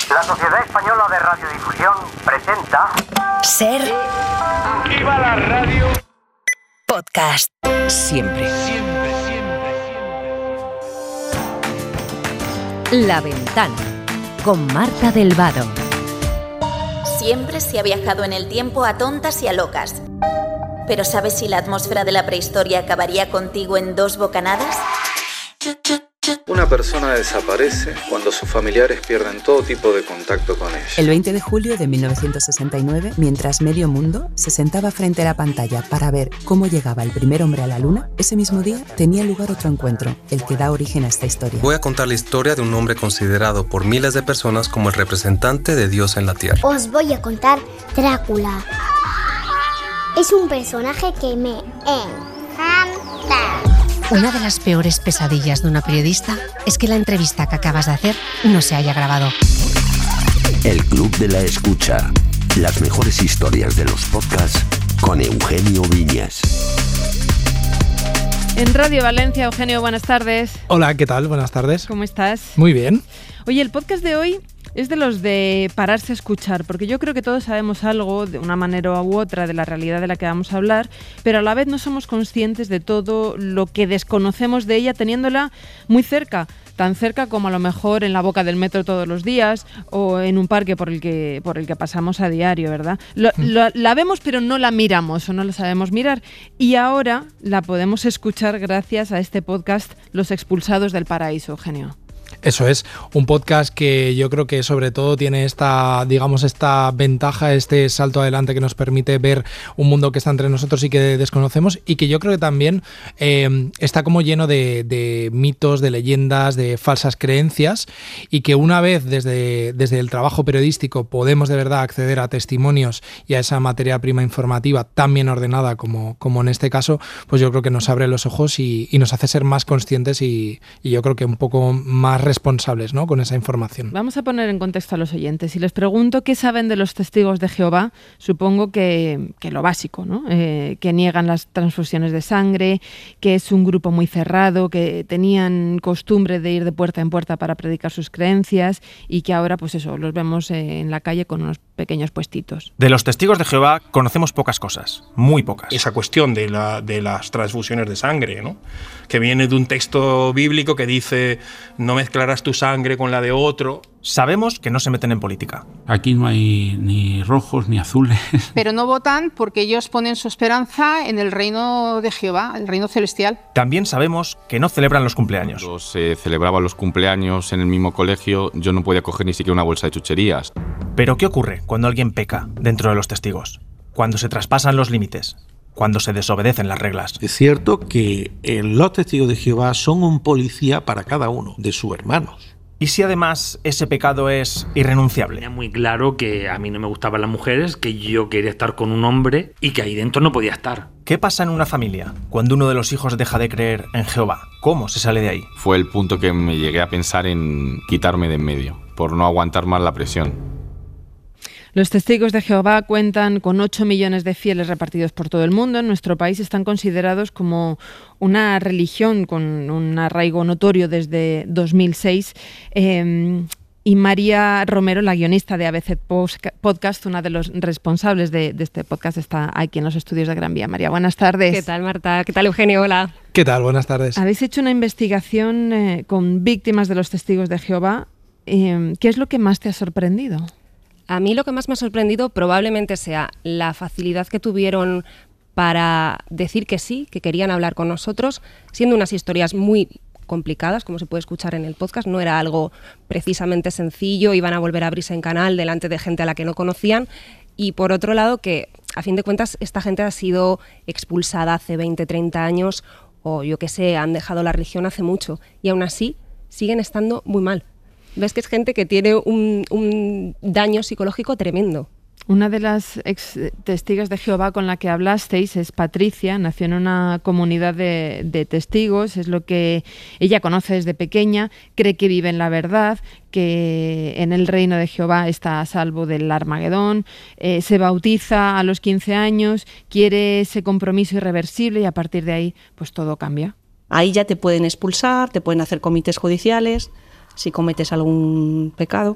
La Sociedad Española de Radiodifusión presenta... Ser... ¡Viva la radio! Podcast. Siempre. La Ventana. Con Marta del Vado. Siempre se ha viajado en el tiempo a tontas y a locas. ¿Pero sabes si la atmósfera de la prehistoria acabaría contigo en 2 bocanadas? Una persona desaparece cuando sus familiares pierden todo tipo de contacto con ella. El 20 de julio de 1969, mientras medio mundo se sentaba frente a la pantalla para ver cómo llegaba el primer hombre a la luna, ese mismo día tenía lugar otro encuentro, el que da origen a esta historia. Voy a contar la historia de un hombre considerado por miles de personas como el representante de Dios en la Tierra. Os voy a contar Drácula. Es un personaje que me encanta. Una de las peores pesadillas de una periodista es que la entrevista que acabas de hacer no se haya grabado. El Club de la Escucha. Las mejores historias de los podcasts con Eugenio Viñas. En Radio Valencia, Eugenio, buenas tardes. Hola, ¿qué tal? Buenas tardes. ¿Cómo estás? Muy bien. Oye, el podcast de hoy es de los de pararse a escuchar, porque yo creo que todos sabemos algo, de una manera u otra, de la realidad de la que vamos a hablar, pero a la vez no somos conscientes de todo lo que desconocemos de ella teniéndola muy cerca, tan cerca como a lo mejor en la boca del metro todos los días o en un parque por el que pasamos a diario, ¿verdad? La vemos pero no la miramos o no la sabemos mirar, y ahora la podemos escuchar gracias a este podcast Los Expulsados del Paraíso, Eugenio. Eso es, un podcast que yo creo que sobre todo tiene esta ventaja, este salto adelante que nos permite ver un mundo que está entre nosotros y que desconocemos, y que yo creo que también está como lleno de mitos, de leyendas, de falsas creencias, y que una vez desde el trabajo periodístico podemos de verdad acceder a testimonios y a esa materia prima informativa tan bien ordenada como en este caso, pues yo creo que nos abre los ojos y nos hace ser más conscientes y yo creo que un poco más responsables, ¿no?, con esa información. Vamos a poner en contexto a los oyentes. Si les pregunto qué saben de los testigos de Jehová, supongo que lo básico, ¿no? Que niegan las transfusiones de sangre, que es un grupo muy cerrado, que tenían costumbre de ir de puerta en puerta para predicar sus creencias y que ahora, pues eso, los vemos en la calle con unos pequeños puestitos. De los testigos de Jehová conocemos pocas cosas, muy pocas. Esa cuestión de las transfusiones de sangre, ¿no?, que viene de un texto bíblico que dice: no mezclarás tu sangre con la de otro. Sabemos que no se meten en política. Aquí no hay ni rojos ni azules. Pero no votan porque ellos ponen su esperanza en el reino de Jehová, el reino celestial. También sabemos que no celebran los cumpleaños. Cuando se celebraban los cumpleaños en el mismo colegio, yo no podía coger ni siquiera una bolsa de chucherías. Pero ¿qué ocurre cuando alguien peca dentro de los testigos? Cuando se traspasan los límites, cuando se desobedecen las reglas. Es cierto que los testigos de Jehová son un policía para cada uno de sus hermanos. ¿Y si además ese pecado es irrenunciable? Tenía muy claro que a mí no me gustaban las mujeres, que yo quería estar con un hombre y que ahí dentro no podía estar. ¿Qué pasa en una familia cuando uno de los hijos deja de creer en Jehová? ¿Cómo se sale de ahí? Fue el punto que me llegué a pensar en quitarme de en medio, por no aguantar más la presión. Los testigos de Jehová cuentan con 8 millones de fieles repartidos por todo el mundo. En nuestro país están considerados como una religión con un arraigo notorio desde 2006. Y María Romero, la guionista de ABC Podcast, una de los responsables de este podcast, está aquí en los estudios de Gran Vía. María, buenas tardes. ¿Qué tal, Marta? ¿Qué tal, Eugenio? Hola. ¿Qué tal? Buenas tardes. Habéis hecho una investigación con víctimas de los testigos de Jehová. ¿Qué es lo que más te ha sorprendido? A mí lo que más me ha sorprendido probablemente sea la facilidad que tuvieron para decir que sí, que querían hablar con nosotros, siendo unas historias muy complicadas, como se puede escuchar en el podcast. No era algo precisamente sencillo, iban a volver a abrirse en canal delante de gente a la que no conocían. Y por otro lado, que a fin de cuentas esta gente ha sido expulsada hace 20, 30 años o yo qué sé, han dejado la religión hace mucho y aún así siguen estando muy mal. Ves que es gente que tiene un daño psicológico tremendo. Una de las ex testigos de Jehová con la que hablasteis es Patricia, nació en una comunidad de testigos, es lo que ella conoce desde pequeña, cree que vive en la verdad, que en el reino de Jehová está a salvo del Armagedón, se bautiza a los 15 años, quiere ese compromiso irreversible y a partir de ahí pues todo cambia. Ahí ya te pueden expulsar, te pueden hacer comités judiciales si cometes algún pecado.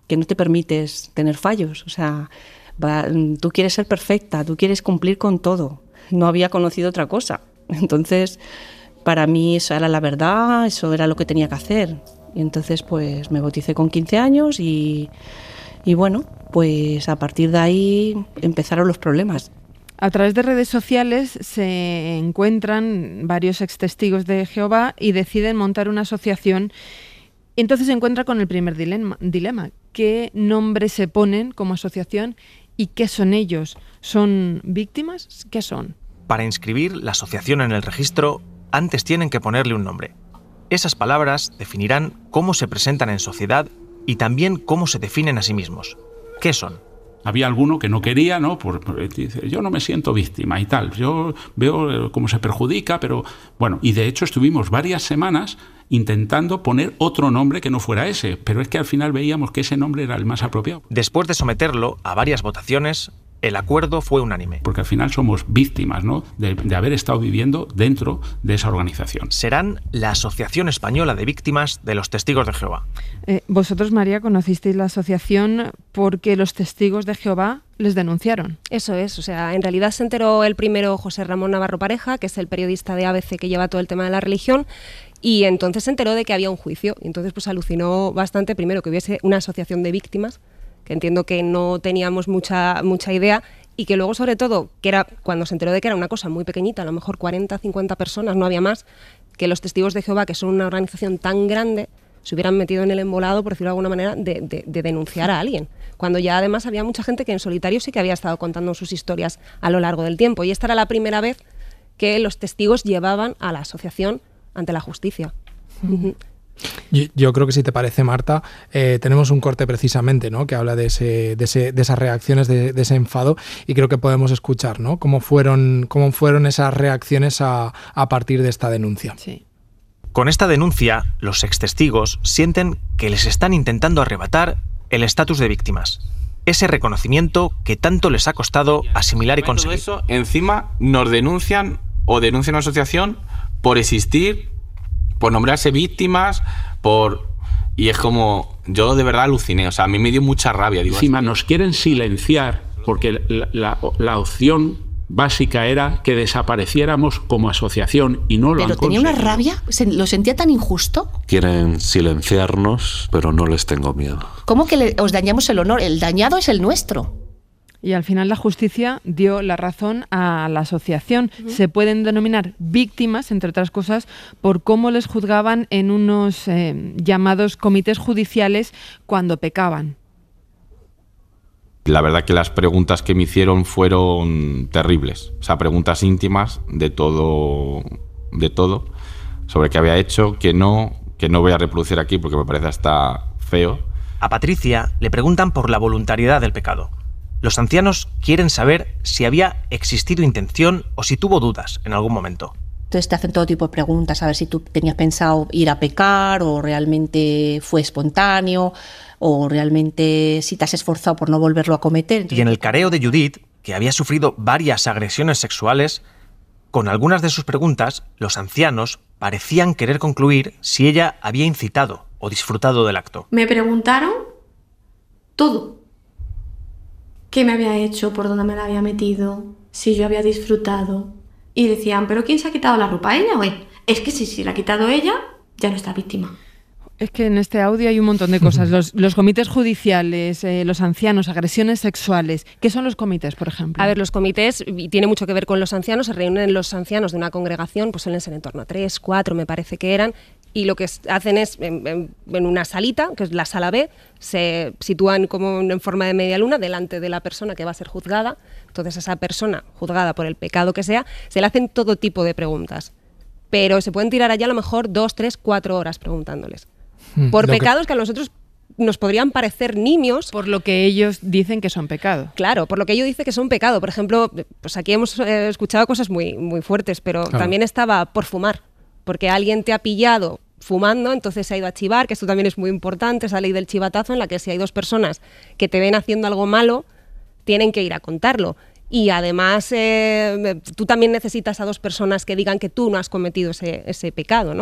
que no te permites tener fallos. O sea, tú quieres ser perfecta, tú quieres cumplir con todo. No había conocido otra cosa. Entonces, para mí eso era la verdad, eso era lo que tenía que hacer. Y entonces, pues me bauticé con 15 años y bueno, pues a partir de ahí empezaron los problemas. A través de redes sociales se encuentran varios extestigos de Jehová y deciden montar una asociación. Entonces se encuentra con el primer dilema. ¿Qué nombre se ponen como asociación y qué son ellos? ¿Son víctimas? ¿Qué son? Para inscribir la asociación en el registro, antes tienen que ponerle un nombre. Esas palabras definirán cómo se presentan en sociedad y también cómo se definen a sí mismos. ¿Qué son? Había alguno que no quería, ¿no? Dice, yo no me siento víctima y tal. Yo veo cómo se perjudica, pero bueno, y de hecho estuvimos varias semanas intentando poner otro nombre que no fuera ese, pero es que al final veíamos que ese nombre era el más apropiado. Después de someterlo a varias votaciones, el acuerdo fue unánime. Porque al final somos víctimas, ¿no?, de haber estado viviendo dentro de esa organización. Serán la Asociación Española de Víctimas de los Testigos de Jehová. Vosotros, María, conocisteis la asociación porque los Testigos de Jehová les denunciaron. Eso es, o sea, en realidad se enteró el primero José Ramón Navarro Pareja, que es el periodista de ABC que lleva todo el tema de la religión, y entonces se enteró de que había un juicio. Y entonces pues alucinó bastante, primero, que hubiese una asociación de víctimas, que entiendo que no teníamos mucha idea, y que luego, sobre todo, que era cuando se enteró de que era una cosa muy pequeñita, a lo mejor 40, 50 personas, no había más, que los Testigos de Jehová, que son una organización tan grande, se hubieran metido en el embolado, por decirlo de alguna manera, de denunciar a alguien. Cuando ya además había mucha gente que en solitario sí que había estado contando sus historias a lo largo del tiempo. Y esta era la primera vez que los testigos llevaban a la asociación ante la justicia. Yo creo que, si te parece, Marta, tenemos un corte precisamente, ¿no?, que habla de esas reacciones, de ese enfado, y creo que podemos escuchar, ¿no?, cómo fueron esas reacciones a partir de esta denuncia. Sí. Con esta denuncia, los extestigos sienten que les están intentando arrebatar el estatus de víctimas. Ese reconocimiento que tanto les ha costado asimilar y conseguir. Todo eso, encima nos denuncian o denuncian a la asociación por existir, por nombrarse víctimas, y es como, yo de verdad aluciné, o sea, a mí me dio mucha rabia. Digo, encima nos quieren silenciar porque la opción básica era que desapareciéramos como asociación y no lo han conseguido. Pero tenía una rabia, lo sentía tan injusto. Quieren silenciarnos, pero no les tengo miedo. ¿Cómo que os dañamos el honor? El dañado es el nuestro. Y al final la justicia dio la razón a la asociación. Se pueden denominar víctimas, entre otras cosas, por cómo les juzgaban en unos llamados comités judiciales cuando pecaban. La verdad que las preguntas que me hicieron fueron terribles. O sea, preguntas íntimas de todo, sobre qué había hecho, que no voy a reproducir aquí porque me parece hasta feo. A Patricia le preguntan por la voluntariedad del pecado. Los ancianos quieren saber si había existido intención o si tuvo dudas en algún momento. Entonces te hacen todo tipo de preguntas, a ver si tú tenías pensado ir a pecar, o realmente fue espontáneo, o realmente si te has esforzado por no volverlo a cometer. Y en el careo de Judith, que había sufrido varias agresiones sexuales, con algunas de sus preguntas, los ancianos parecían querer concluir si ella había incitado o disfrutado del acto. Me preguntaron todo. ¿Qué me había hecho? ¿Por dónde me la había metido? ¿Si yo había disfrutado? Y decían, ¿pero quién se ha quitado la ropa? ¿Ella o él? Es que si la ha quitado ella, ya no está víctima. Es que en este audio hay un montón de cosas. Los comités judiciales, los ancianos, agresiones sexuales. ¿Qué son los comités, por ejemplo? A ver, los comités, y tiene mucho que ver con los ancianos, se reúnen los ancianos de una congregación, pues suelen ser en torno a 3, 4, me parece que eran, y lo que hacen es, en una salita, que es la sala B, se sitúan como en forma de media luna delante de la persona que va a ser juzgada. Entonces a esa persona juzgada por el pecado que sea, se le hacen todo tipo de preguntas. Pero se pueden tirar allá a lo mejor 2, 3, 4 horas preguntándoles. Por pecados que a nosotros nos podrían parecer nimios. Por lo que ellos dicen que son pecado. Claro, por lo que ellos dicen que son pecado. Por ejemplo, pues aquí hemos escuchado cosas muy, muy fuertes, pero también estaba por fumar. Porque alguien te ha pillado fumando, entonces se ha ido a chivar, que esto también es muy importante, esa ley del chivatazo, en la que si hay 2 personas que te ven haciendo algo malo, tienen que ir a contarlo. Y además tú también necesitas a 2 personas que digan que tú no has cometido ese pecado, ¿no?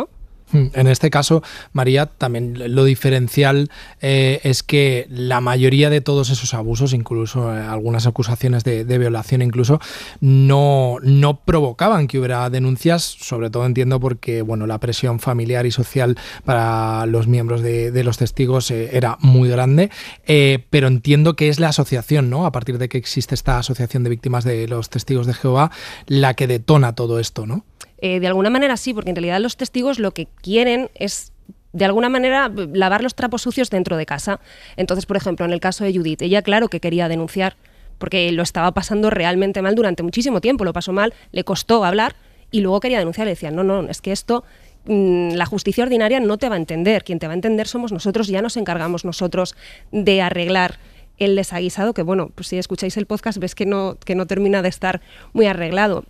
En este caso, María, también lo diferencial es que la mayoría de todos esos abusos, incluso algunas acusaciones de violación incluso, no provocaban que hubiera denuncias, sobre todo entiendo porque bueno, la presión familiar y social para los miembros de los testigos era muy grande, pero entiendo que es la asociación, ¿no? A partir de que existe esta asociación de víctimas de los testigos de Jehová, la que detona todo esto, ¿no? De alguna manera sí, porque en realidad los testigos lo que quieren es, de alguna manera, lavar los trapos sucios dentro de casa. Entonces, por ejemplo, en el caso de Judith, ella claro que quería denunciar, porque lo estaba pasando realmente mal durante muchísimo tiempo, lo pasó mal, le costó hablar y luego quería denunciar. Le decían, no, es que esto, la justicia ordinaria no te va a entender, quien te va a entender somos nosotros, ya nos encargamos nosotros de arreglar el desaguisado, que bueno, pues si escucháis el podcast ves que no termina de estar muy arreglado.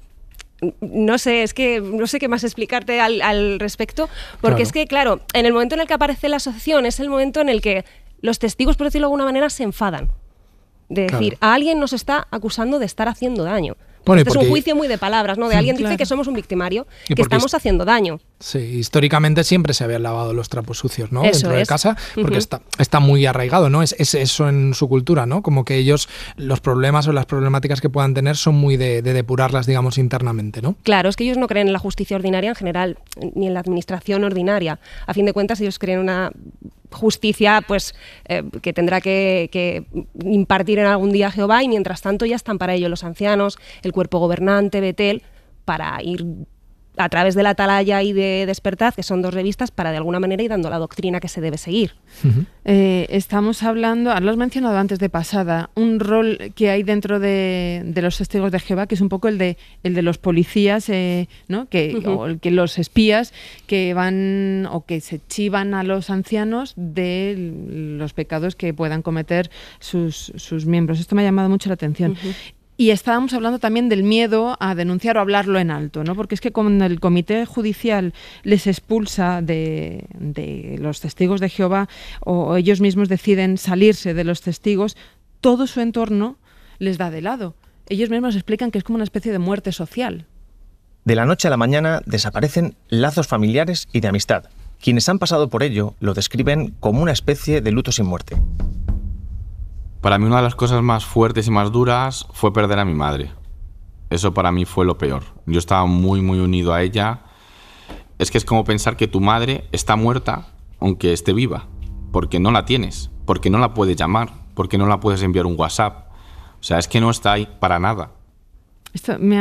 No sé, es que no sé qué más explicarte al respecto, porque claro. Es que, claro, en el momento en el que aparece la asociación es el momento en el que los testigos, por decirlo de alguna manera, se enfadan. De decir, claro, a alguien nos está acusando de estar haciendo daño. Bueno, es un juicio muy de palabras, ¿no? De alguien dice que somos un victimario, que estamos haciendo daño. Sí, históricamente siempre se habían lavado los trapos sucios, ¿no? Dentro de casa, porque está muy arraigado, ¿no? Es eso en su cultura, ¿no? Como que ellos, los problemas o las problemáticas que puedan tener son muy de depurarlas, digamos, internamente, ¿no? Claro, es que ellos no creen en la justicia ordinaria en general, ni en la administración ordinaria. A fin de cuentas, ellos creen una justicia pues que tendrá que impartir en algún día Jehová, y mientras tanto ya están para ello los ancianos, el cuerpo gobernante, Betel, para ir a través de la Atalaya y de Despertad, que son dos revistas, para de alguna manera ir dando la doctrina que se debe seguir. Estamos hablando, lo has mencionado antes de pasada, un rol que hay dentro de los testigos de Jehová, que es un poco el de los policías, ¿no? O el que los espías que van o que se chivan a los ancianos de los pecados que puedan cometer sus miembros. Esto me ha llamado mucho la atención. Y estábamos hablando también del miedo a denunciar o hablarlo en alto, ¿no? Porque es que cuando el comité judicial les expulsa de los testigos de Jehová, o ellos mismos deciden salirse de los testigos, todo su entorno les da de lado. Ellos mismos explican que es como una especie de muerte social. De la noche a la mañana desaparecen lazos familiares y de amistad. Quienes han pasado por ello lo describen como una especie de luto sin muerte. Para mí una de las cosas más fuertes y más duras fue perder a mi madre. Eso para mí fue lo peor. Yo estaba muy, muy unido a ella. Es que es como pensar que tu madre está muerta aunque esté viva, porque no la tienes, porque no la puedes llamar, porque no la puedes enviar un WhatsApp. O sea, es que no está ahí para nada. Esto me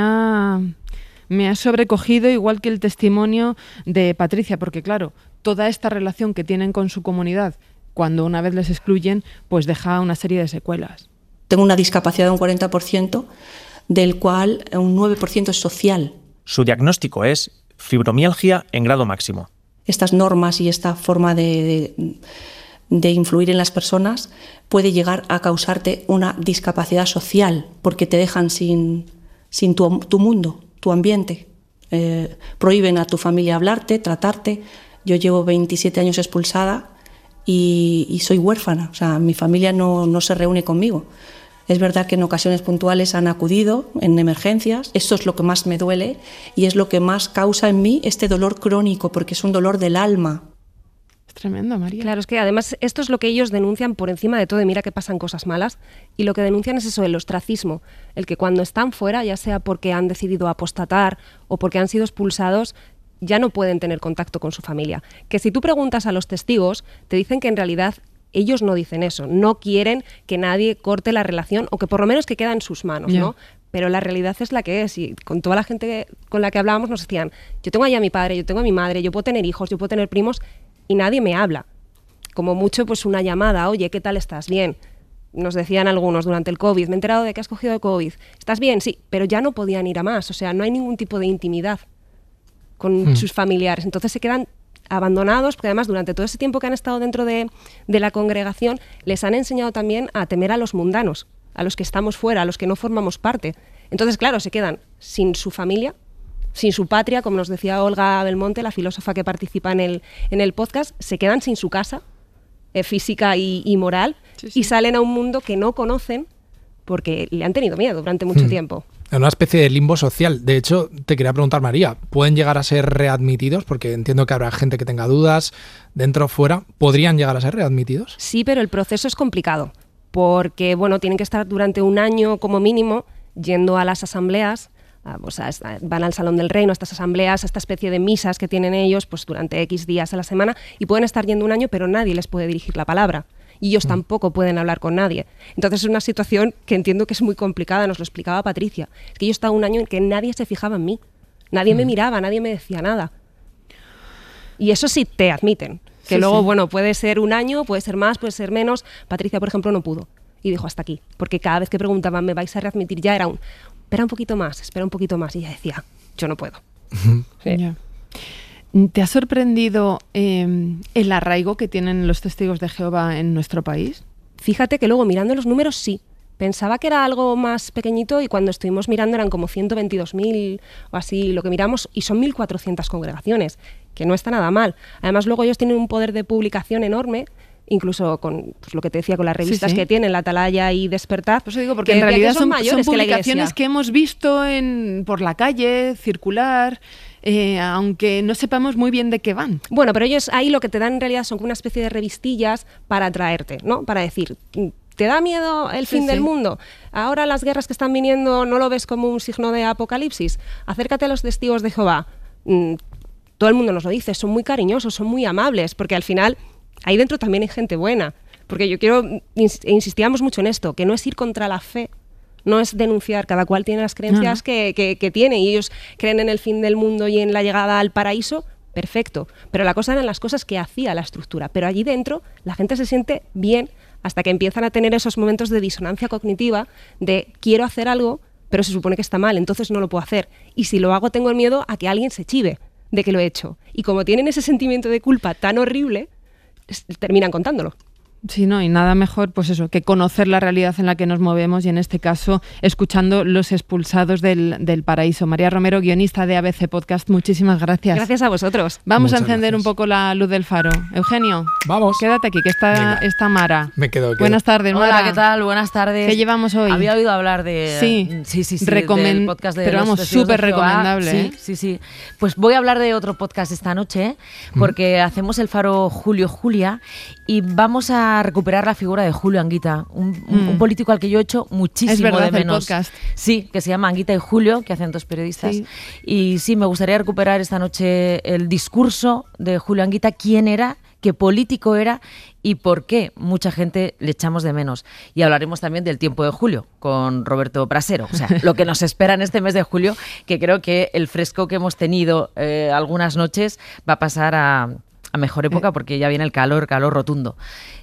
ha sobrecogido, igual que el testimonio de Patricia, porque claro, toda esta relación que tienen con su comunidad, cuando una vez les excluyen, pues deja una serie de secuelas. Tengo una discapacidad de un 40%, del cual un 9% es social. Su diagnóstico es fibromialgia en grado máximo. Estas normas y esta forma de influir en las personas puede llegar a causarte una discapacidad social, porque te dejan sin tu mundo, tu ambiente. Prohíben a tu familia hablarte, tratarte. Yo llevo 27 años expulsada y soy huérfana, o sea, mi familia no se reúne conmigo. Es verdad que en ocasiones puntuales han acudido en emergencias. Esto es lo que más me duele y es lo que más causa en mí este dolor crónico, porque es un dolor del alma. Es tremendo, María. Claro, es que además esto es lo que ellos denuncian por encima de todo, y mira que pasan cosas malas, y lo que denuncian es eso, el ostracismo, el que cuando están fuera, ya sea porque han decidido apostatar o porque han sido expulsados, ya no pueden tener contacto con su familia. Que si tú preguntas a los testigos, te dicen que en realidad ellos no dicen eso, no quieren que nadie corte la relación, o que por lo menos que queda en sus manos, ¿no? Pero la realidad es la que es, y con toda la gente con la que hablábamos nos decían, yo tengo ahí a mi padre, yo tengo a mi madre, yo puedo tener hijos, yo puedo tener primos, y nadie me habla. Como mucho, pues una llamada, oye, ¿qué tal estás? Bien. Nos decían algunos durante el COVID, me he enterado de que has cogido el COVID. ¿Estás bien? Sí, pero ya no podían ir a más, o sea, no hay ningún tipo de intimidad con sus familiares. Entonces se quedan abandonados, porque además durante todo ese tiempo que han estado dentro de la congregación les han enseñado también a temer a los mundanos, a los que estamos fuera, a los que no formamos parte. Entonces, claro, se quedan sin su familia, sin su patria, como nos decía Olga Belmonte, la filósofa que participa en el podcast, se quedan sin su casa física y moral, y salen a un mundo que no conocen porque le han tenido miedo durante mucho tiempo. en una especie de limbo social. De hecho, te quería preguntar, María, ¿pueden llegar a ser readmitidos? Porque entiendo que habrá gente que tenga dudas, dentro o fuera. ¿Podrían llegar a ser readmitidos? Sí, pero el proceso es complicado, porque bueno, tienen que estar durante un año como mínimo yendo a las asambleas, van al Salón del Reino, a estas asambleas, a esta especie de misas que tienen ellos pues durante X días a la semana, y pueden estar yendo un año, pero nadie les puede dirigir la palabra. Y ellos tampoco pueden hablar con nadie. Entonces es una situación que entiendo que es muy complicada, nos lo explicaba Patricia. Es que yo estaba un año en que nadie se fijaba en mí, nadie me miraba, nadie me decía nada. Y eso sí te admiten, que Sí, luego, sí. bueno, puede ser un año, puede ser más, puede ser menos. Patricia, por ejemplo, no pudo y dijo hasta aquí, porque cada vez que preguntaban, ¿me vais a readmitir? Ya era espera un poquito más, y ella decía, yo no puedo. Sí. Ya. ¿Te ha sorprendido el arraigo que tienen los testigos de Jehová en nuestro país? Fíjate que luego mirando los números sí. Pensaba que era algo más pequeñito y cuando estuvimos mirando eran como 122.000 o así lo que miramos, y son 1.400 congregaciones, que no está nada mal. Además luego ellos tienen un poder de publicación enorme, incluso con pues, lo que te decía, con las revistas que tienen, La Atalaya y Despertad. Pues digo, porque que en realidad son mayores que la publicaciones Iglesia. que hemos visto por la calle, circular, aunque no sepamos muy bien de qué van. Bueno, pero ellos ahí lo que te dan en realidad son como una especie de revistillas para atraerte, ¿no? Para decir, ¿te da miedo el fin del mundo? Ahora las guerras que están viniendo, ¿no lo ves como un signo de apocalipsis? Acércate a los testigos de Jehová. Todo el mundo nos lo dice, son muy cariñosos, son muy amables, porque al final ahí dentro también hay gente buena. Porque yo insistíamos mucho en esto, que no es ir contra la fe, no es denunciar, cada cual tiene las creencias que tiene, y ellos creen en el fin del mundo y en la llegada al paraíso, perfecto. Pero la cosa eran las cosas que hacía la estructura. Pero allí dentro la gente se siente bien hasta que empiezan a tener esos momentos de disonancia cognitiva de quiero hacer algo, pero se supone que está mal, entonces no lo puedo hacer. Y si lo hago tengo el miedo a que alguien se chive de que lo he hecho. Y como tienen ese sentimiento de culpa tan horrible, terminan contándolo. Sí, no, y nada mejor, pues eso, que conocer la realidad en la que nos movemos y en este caso escuchando Los expulsados del paraíso. María Romero, guionista de ABC Podcast, muchísimas gracias. Gracias a vosotros. Vamos Muchas a encender un poco la luz del faro. Eugenio, vamos. Quédate aquí, que está Mara. Me quedo. Buenas tardes, Mara. Hola, ¿qué tal? Buenas tardes. ¿Qué llevamos hoy? Había oído hablar de... Sí, del podcast de pero Los vamos, Testigos de súper Jehová. recomendable. Sí. Pues voy a hablar de otro podcast esta noche, porque hacemos el faro Julio-Julia y vamos a recuperar la figura de Julio Anguita, un político al que yo he hecho muchísimo es verdad, de menos. el podcast. Sí, que se llama Anguita y Julio, que hacen dos periodistas. Sí. Y sí, me gustaría recuperar esta noche el discurso de Julio Anguita, quién era, qué político era y por qué mucha gente le echamos de menos. Y hablaremos también del tiempo de julio con Roberto Brasero. O sea, lo que nos espera en este mes de julio, que creo que el fresco que hemos tenido algunas noches va a pasar a mejor época porque ya viene el calor rotundo.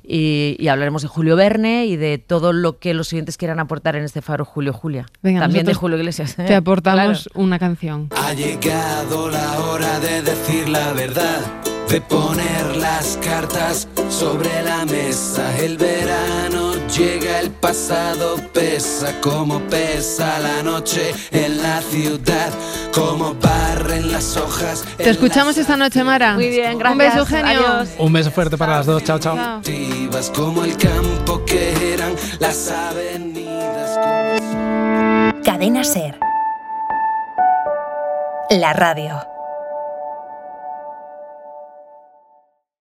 Y hablaremos de Julio Verne y de todo lo que los oyentes quieran aportar en este faro Julio-Julia. Venga, también de nosotros Julio Iglesias. Te aportamos Claro. una canción. Ha llegado la hora de decir la verdad, de poner las cartas sobre la mesa. El verano llega, el pasado pesa, como pesa la noche en la ciudad, como barren las hojas. Te escuchamos esta noche, Mara. Muy bien, gracias. Un beso, Eugenio. Adiós. Un beso fuerte para las dos. Chao, chao. Como el campo que eran las avenidas. Cadena Ser. La radio.